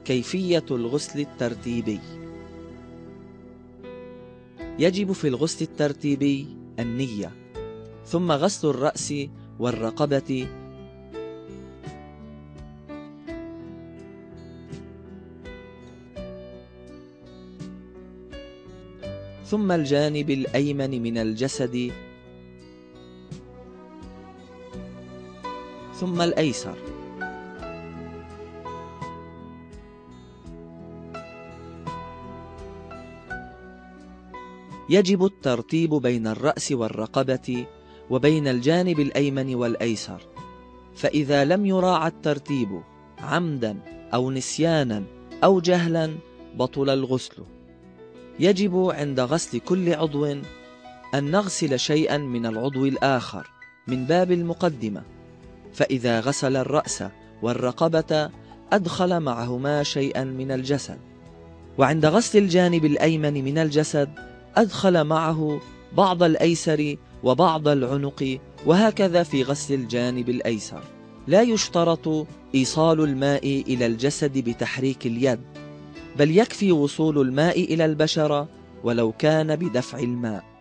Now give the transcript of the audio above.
كيفية الغسل الترتيبي. يجب في الغسل الترتيبي النية، ثم غسل الرأس والرقبة، ثم الجانب الأيمن من الجسد، ثم الأيسر. يجب الترتيب بين الرأس والرقبة وبين الجانب الأيمن والأيسر، فإذا لم يراعى الترتيب عمدا أو نسيانا أو جهلا بطل الغسل. يجب عند غسل كل عضو أن نغسل شيئا من العضو الآخر من باب المقدمة، فإذا غسل الرأس والرقبة أدخل معهما شيئا من الجسد، وعند غسل الجانب الأيمن من الجسد أدخل معه بعض الأيسر وبعض العنق، وهكذا في غسل الجانب الأيسر. لا يشترط إيصال الماء إلى الجسد بتحريك اليد، بل يكفي وصول الماء إلى البشرة ولو كان بدفع الماء.